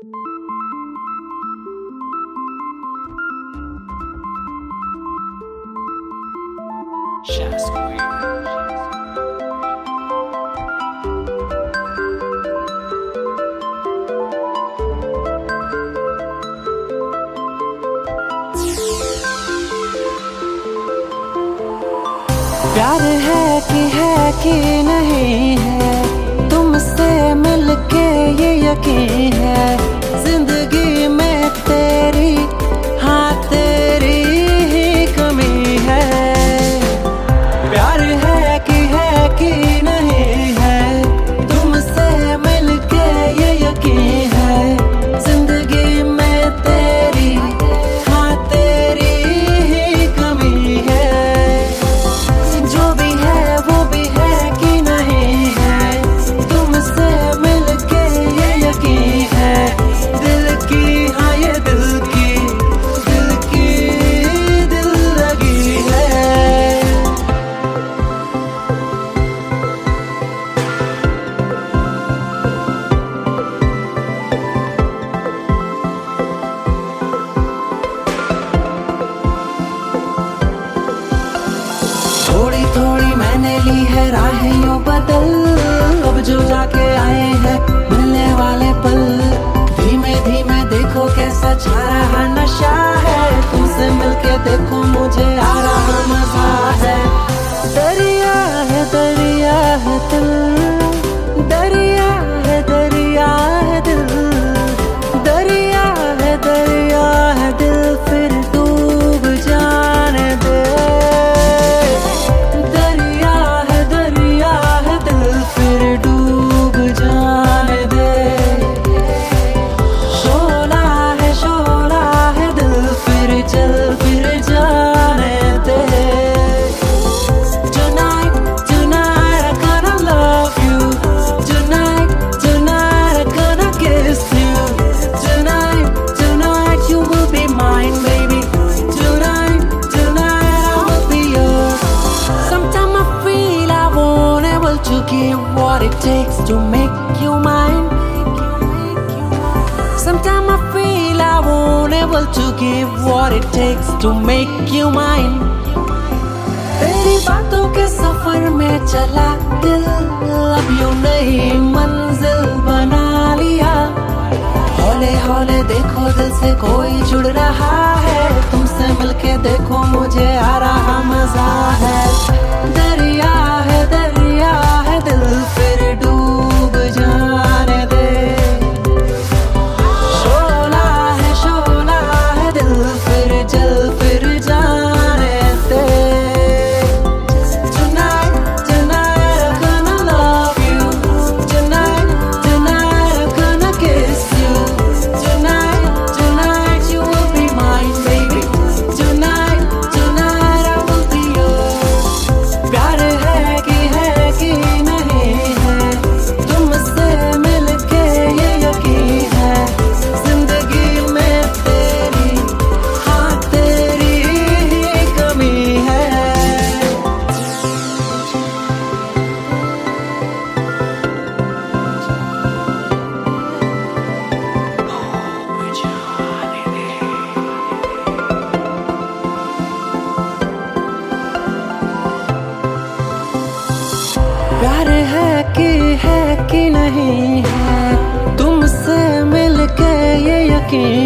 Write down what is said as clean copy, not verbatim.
प्यार है कि नहीं है, तुमसे मिलके ये यकीन है। जिंदगी में तेरी, हाँ तेरी ही कमी है। प्यार है कि नहीं है, तुमसे मिलके ये यकीन है। जिंदगी में तेरी, हाँ तेरी ही कमी है। जो भी है वो भी है कि नहीं है, तुमसे मिलके ये यकीन है। दिल की, हाँ ये दिल की दिल लगी है। थोड़ी थोड़ी मैंने ली है राहें यूं बदल, अब जो जाके आए हैं मिलने वाले पल। धीमे धीमे देखो कैसा छा रहा नशा है, तुमसे मिलके देखो मुझे आ रहा मजा है। दरिया है दिल, दरिया है दिल, दरिया है दिल, फिर डूब जाने दे। दरिया है दिल, फिर डूब जाने दे। शोला है दिल, फिर चल फिर जाने दे। Tonight I'm gonna love you. Tonight I'm gonna kiss you. Tonight you will be mine, baby. Tonight I will be yours. Sometimes I feel I won't able to give what it takes to make you mine. Sometimes I feel I won't able to give what it takes to make you mine. तेरी बातों के सफर में चला दिल, अब यूं नई मंजिल बना लिया। हौले हौले देखो दिल से कोई जुड़ रहा है, तुमसे मिलके देखो मुझे आ रहा मजा है। दरिया है दिल, फिर डूब जाने दे। शोला है दिल, फिर जल फिर जाने दे। Tonight I'm gonna love you. Tonight I'm gonna kiss you. Tonight you will be mine, baby. Tonight I will be yours. प्यार है कि नहीं है, तुमसे मिलके ये यकीन है। जिंदगी में तेरी, हाँ तेरी ही कमी है। प्यार है कि नहीं है, तुमसे मिलके ये यकीन